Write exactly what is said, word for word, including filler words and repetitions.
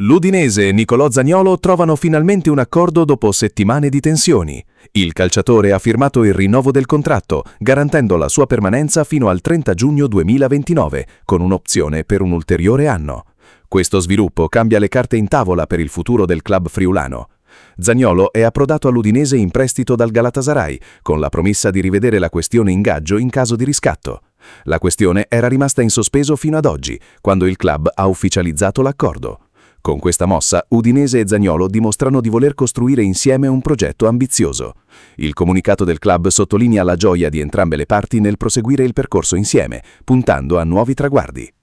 L'Udinese e Nicolò Zaniolo trovano finalmente un accordo dopo settimane di tensioni. Il calciatore ha firmato il rinnovo del contratto, garantendo la sua permanenza fino al trenta giugno duemilaventinove, con un'opzione per un ulteriore anno. Questo sviluppo cambia le carte in tavola per il futuro del club friulano. Zaniolo è approdato all'Udinese in prestito dal Galatasaray, con la promessa di rivedere la questione ingaggio in caso di riscatto. La questione era rimasta in sospeso fino ad oggi, quando il club ha ufficializzato l'accordo. Con questa mossa, Udinese e Zaniolo dimostrano di voler costruire insieme un progetto ambizioso. Il comunicato del club sottolinea la gioia di entrambe le parti nel proseguire il percorso insieme, puntando a nuovi traguardi.